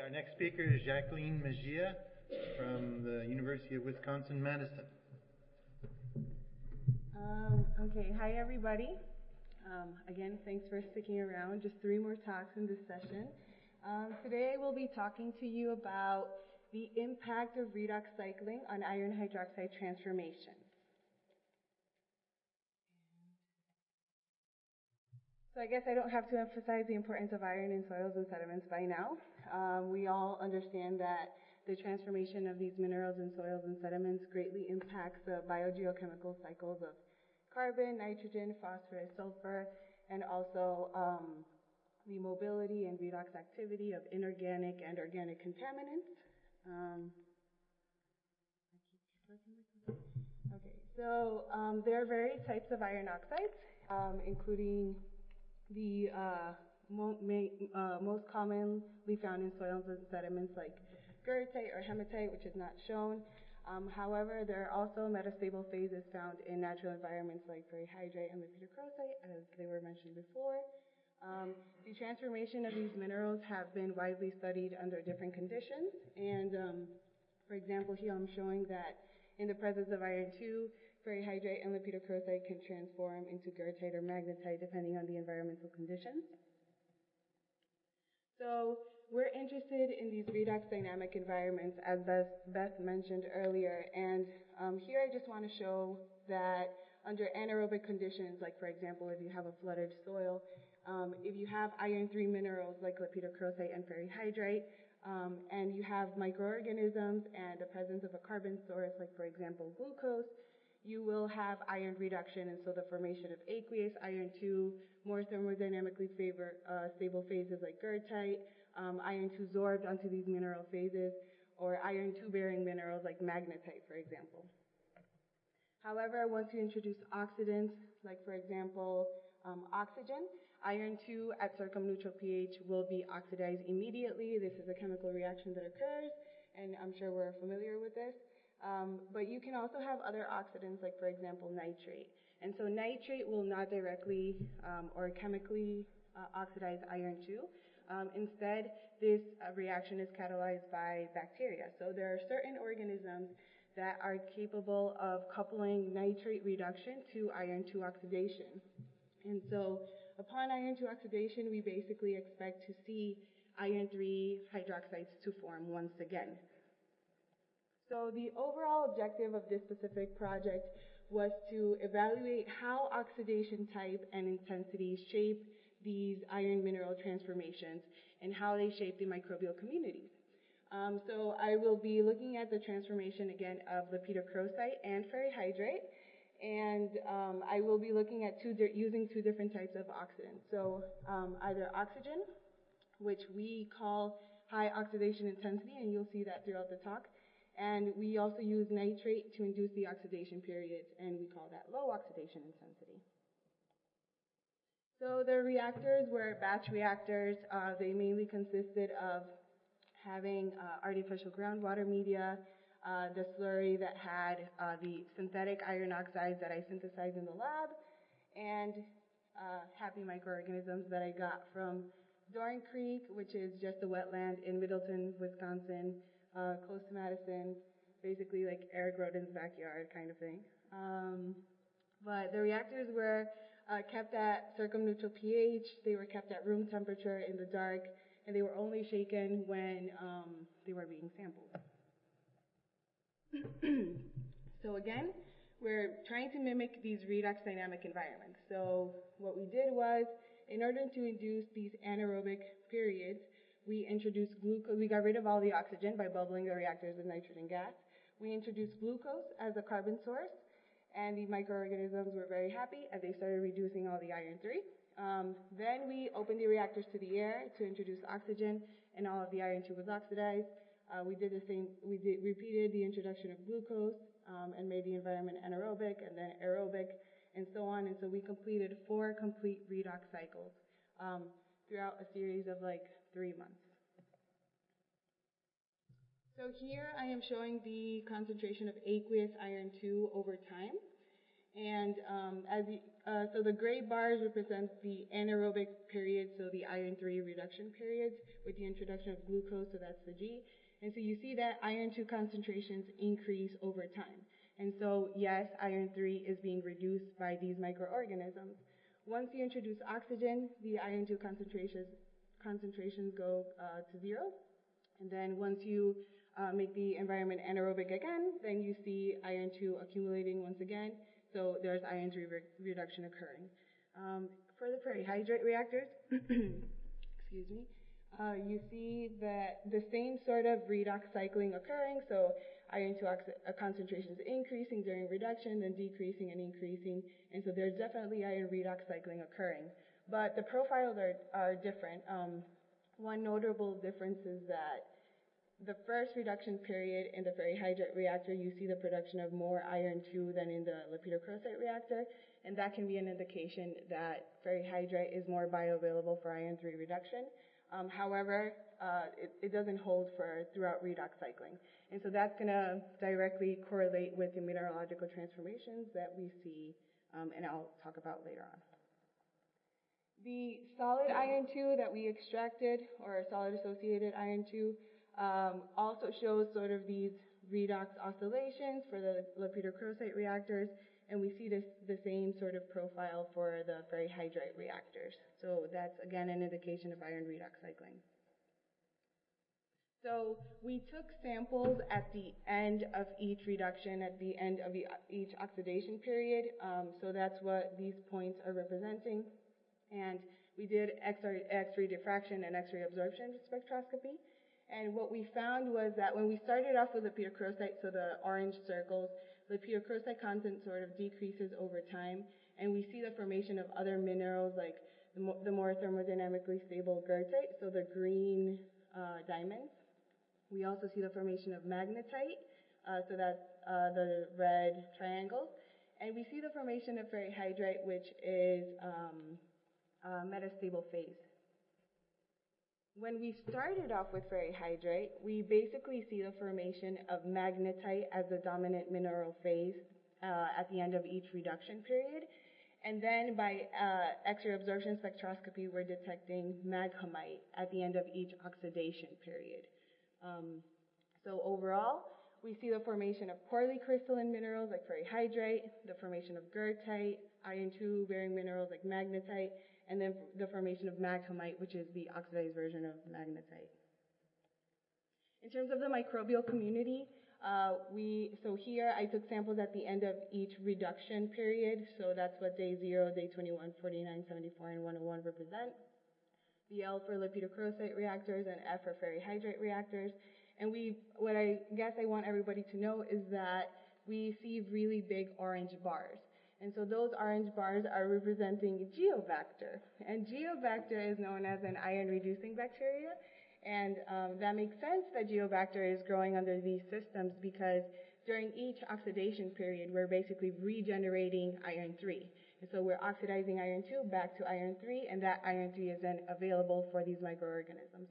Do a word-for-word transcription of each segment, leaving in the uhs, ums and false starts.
Our next speaker is Jacqueline Mejia from the University of Wisconsin-Madison. Um, okay, hi everybody. Um, again, thanks for sticking around. Just three more talks in this session. Um, today I will be talking to you about the impact of redox cycling on iron hydroxide transformation. So I guess I don't have to emphasize the importance of iron in soils and sediments by now. Um, we all understand that the transformation of these minerals in soils and sediments greatly impacts the biogeochemical cycles of carbon, nitrogen, phosphorus, sulfur, and also um, the mobility and redox activity of inorganic and organic contaminants. Um, okay, so um, there are various types of iron oxides, um, including the uh, mo may, uh, most commonly found in soils and sediments like goethite or hematite, which is not shown. Um, however, there are also metastable phases found in natural environments like ferrihydrite and lepidocrosite, as they were mentioned before. Um, the transformation of these minerals have been widely studied under different conditions, and um, for example, here I'm showing that in the presence of iron two, ferrihydrite and lepidocrosite can transform into goethite or magnetite depending on the environmental conditions. So we're interested in these redox dynamic environments, as Beth, Beth mentioned earlier, and um, here I just want to show that under anaerobic conditions, like for example, if you have a flooded soil, um, if you have iron three minerals like lepidocrosite and ferrihydrite, um, and you have microorganisms and the presence of a carbon source, like for example, glucose, you will have iron reduction, and so the formation of aqueous, iron two, more thermodynamically favor, uh, stable phases like goethite, um, iron two sorbed onto these mineral phases, or iron two bearing minerals like magnetite, for example. However, once you introduce oxidants, like for example, um, oxygen, iron two at circumneutral pH will be oxidized immediately. This is a chemical reaction that occurs, and I'm sure we're familiar with this. Um, but you can also have other oxidants, like for example, nitrate. And so nitrate will not directly um, or chemically uh, oxidize iron two. Um, instead, this uh, reaction is catalyzed by bacteria. So there are certain organisms that are capable of coupling nitrate reduction to iron two oxidation. And so upon iron two oxidation, we basically expect to see iron three hydroxides to form once again. So the overall objective of this specific project was to evaluate how oxidation type and intensity shape these iron mineral transformations and how they shape the microbial communities. Um, so I will be looking at the transformation again of lepidocrosite and ferrihydrite, and um, I will be looking at two using two different types of oxidants. So um, either oxygen, which we call high oxidation intensity, and you'll see that throughout the talk. And we also use nitrate to induce the oxidation periods, and we call that low oxidation intensity. So the reactors were batch reactors. Uh, they mainly consisted of having uh, artificial groundwater media, uh, the slurry that had uh, the synthetic iron oxides that I synthesized in the lab, and uh, happy microorganisms that I got from Doran Creek, which is just a wetland in Middleton, Wisconsin, Uh, close to Madison, basically like Eric Roden's backyard kind of thing. Um, but the reactors were uh, kept at circumneutral pH, they were kept at room temperature in the dark, and they were only shaken when um, they were being sampled. So again, we're trying to mimic these redox dynamic environments. So what we did was, in order to induce these anaerobic periods, we introduced glucose. We got rid of all the oxygen by bubbling the reactors with nitrogen gas. We introduced glucose as a carbon source, and the microorganisms were very happy, and they started reducing all the iron three. Um, then we opened the reactors to the air to introduce oxygen, and all of the iron two was oxidized. Uh, we did the same. We did, repeated the introduction of glucose um, and made the environment anaerobic and then aerobic, and so on. And so we completed four complete redox cycles um, throughout a series of like three months. So here I am showing the concentration of aqueous iron two over time. And um, as you, uh, so the gray bars represent the anaerobic period, so the iron three reduction periods with the introduction of glucose, so that's the G. And so you see that iron two concentrations increase over time. And so yes, iron three is being reduced by these microorganisms. Once you introduce oxygen, the iron two concentrations concentrations go uh, to zero. And then once you uh, make the environment anaerobic again, then you see iron two accumulating once again. So there's iron three re reduction occurring. Um, for the perihydrate reactors, excuse me, uh, you see that the same sort of redox cycling occurring. So iron two uh, concentrations increasing during reduction, then decreasing and increasing. And so there's definitely iron redox cycling occurring. But the profiles are, are different. Um, one notable difference is that the first reduction period in the perihydrate reactor, you see the production of more iron two than in the lepidocrosite reactor, and that can be an indication that perihydrate is more bioavailable for iron three reduction. Um, however, uh, it, it doesn't hold for throughout redox cycling. And so that's going to directly correlate with the mineralogical transformations that we see, um, and I'll talk about later on. The solid iron two that we extracted, or solid associated iron two, Um, also shows sort of these redox oscillations for the lepidocrosite reactors, and we see this, the same sort of profile for the perihydrate reactors. So that's, again, an indication of iron redox cycling. So we took samples at the end of each reduction, at the end of the, each oxidation period. Um, so that's what these points are representing. And we did X-ray diffraction and X-ray absorption spectroscopy. And what we found was that when we started off with lepidocrosite, so the orange circles, lepidocrosite content sort of decreases over time, and we see the formation of other minerals like the, mo the more thermodynamically stable goethite, so the green uh, diamonds. We also see the formation of magnetite, uh, so that's uh, the red triangles, and we see the formation of perihydrate, which is um, uh, metastable phase. When we started off with perihydrate, we basically see the formation of magnetite as the dominant mineral phase uh, at the end of each reduction period. And then by uh, X-ray absorption spectroscopy, we're detecting maghemite at the end of each oxidation period. Um, so overall, we see the formation of poorly crystalline minerals like perihydrate, the formation of goethite, iron two bearing minerals like magnetite, and then the formation of maghemite, which is the oxidized version of magnetite. In terms of the microbial community, uh, we, so here I took samples at the end of each reduction period, so that's what day zero, day twenty-one, forty-nine, seventy-four, and one oh one represent. The L for lepidocrosite reactors and F for perihydrate reactors. And we, what I guess I want everybody to know is that we see really big orange bars. And so those orange bars are representing Geobacter. And Geobacter is known as an iron-reducing bacteria. And um, that makes sense that Geobacter is growing under these systems because during each oxidation period, we're basically regenerating iron three. And so we're oxidizing iron two back to iron three, and that iron three is then available for these microorganisms.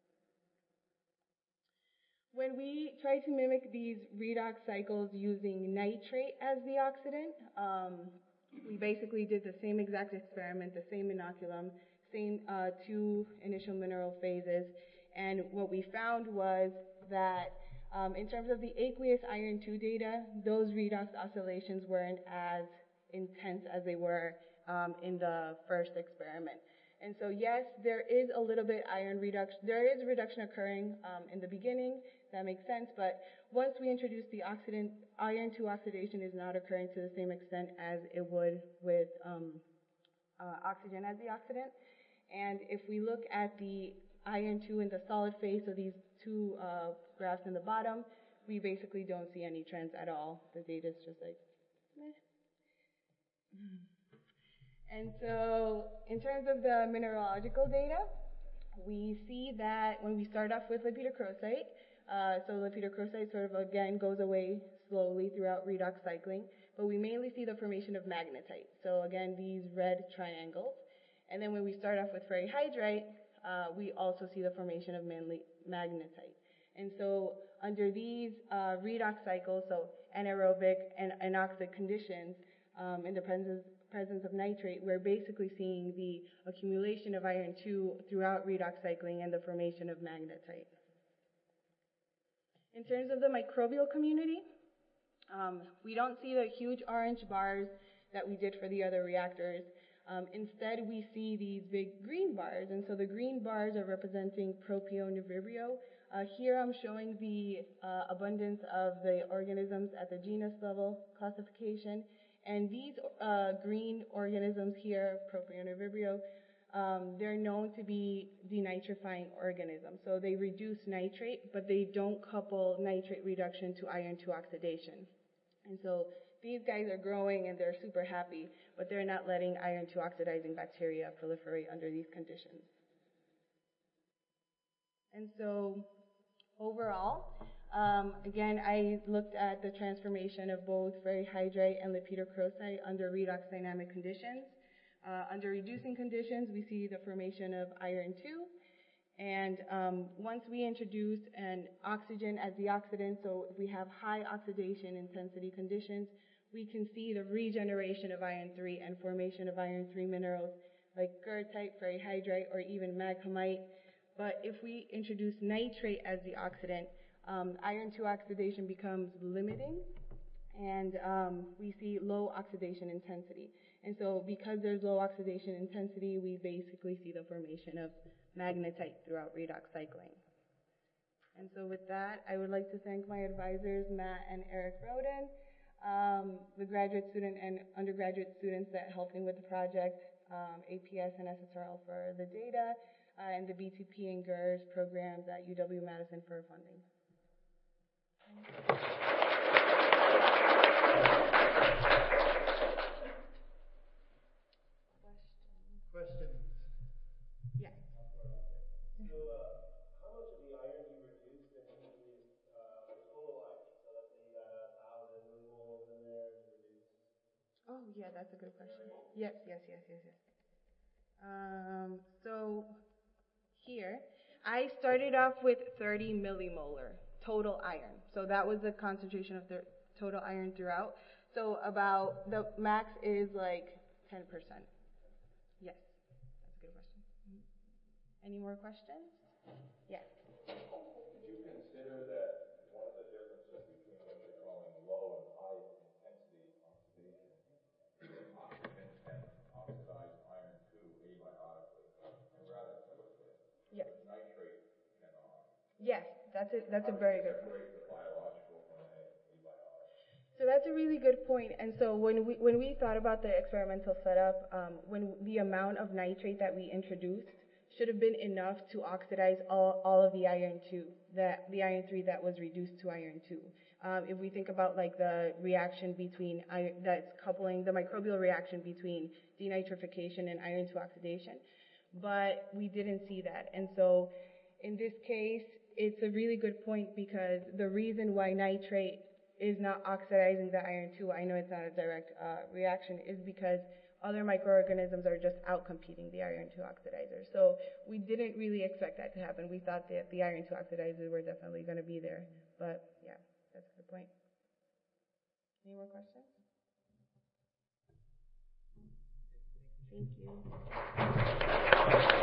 When we try to mimic these redox cycles using nitrate as the oxidant, um, we basically did the same exact experiment, the same inoculum, same uh, two initial mineral phases, and what we found was that um, in terms of the aqueous iron two data, those redox oscillations weren't as intense as they were um, in the first experiment. And so yes, there is a little bit iron reduction, there is reduction occurring um, in the beginning, that makes sense, but once we introduce the oxidant, iron two oxidation is not occurring to the same extent as it would with um, uh, oxygen as the oxidant. And if we look at the iron two in the solid phase, so these two uh, graphs in the bottom, we basically don't see any trends at all. The data is just like, meh. And so in terms of the mineralogical data, we see that when we start off with lepidocrosite, uh, so lepidocrosite sort of again goes away slowly throughout redox cycling, but we mainly see the formation of magnetite. So again, these red triangles. And then when we start off with perihydrate, uh, we also see the formation of mainly magnetite. And so under these uh, redox cycles, so anaerobic and anoxic conditions, um, in the presence, presence of nitrate, we're basically seeing the accumulation of iron two throughout redox cycling and the formation of magnetite. In terms of the microbial community, um, we don't see the huge orange bars that we did for the other reactors. Um, instead, we see these big green bars, and so the green bars are representing Propio and Vibrio. Uh, here I'm showing the uh, abundance of the organisms at the genus level classification, and these uh, green organisms here, Propio and Vibrio, um, they're known to be denitrifying organisms. So they reduce nitrate, but they don't couple nitrate reduction to iron two oxidation. And so these guys are growing and they're super happy, but they're not letting iron two oxidizing bacteria proliferate under these conditions. And so overall, um, again, I looked at the transformation of both ferrihydrite and lepidocrosite under redox dynamic conditions. Uh, under reducing conditions, we see the formation of iron two. And um, once we introduce an oxygen as the oxidant, so if we have high oxidation intensity conditions, we can see the regeneration of iron three and formation of iron three minerals like goethite, ferrihydrite, or even maghamite. But if we introduce nitrate as the oxidant, um, iron two oxidation becomes limiting, and um, we see low oxidation intensity. And so because there's low oxidation intensity, we basically see the formation of magnetite throughout redox cycling. And so with that, I would like to thank my advisors, Matt and Eric Roden, um, the graduate student and undergraduate students that helped me with the project, um, A P S and S S R L for the data, uh, and the B T P and G E R S programs at U W-Madison for funding. Questions? Yes. So, uh, how much of the iron you reduced in the uh, total iron? So let's say you got a thousand millimoles in there and you reduced. Oh, yeah, that's a good question. Yes, yes, yes, yes, yes. Um, so here, I started off with thirty millimolar total iron. So that was the concentration of the total iron throughout. So about the max is like ten percent. Yes, that's a good question. Mm-hmm. Any more questions? Yes. Did you consider that one of the differences between what you're calling low and high intensity oxidation is oxygen can oxidize iron two abiotically and rather quickly? Yes. But nitrate cannot. Yes, that's a, that's a very good point. Separate the biological from the abiotic. So that's a really good point. And so when we when we thought about the experimental setup, um, when the amount of nitrate that we introduced should have been enough to oxidize all, all of the iron two, that the iron three that was reduced to iron two. Um, if we think about like the reaction between iron, that's coupling the microbial reaction between denitrification and iron two oxidation, but we didn't see that. And so in this case, it's a really good point because the reason why nitrate is not oxidizing the iron two, I know it's not a direct uh, reaction, is because other microorganisms are just outcompeting the iron two oxidizer. So we didn't really expect that to happen. We thought that the iron two oxidizers were definitely going to be there. But yeah, that's a good point. Any more questions? Thank you.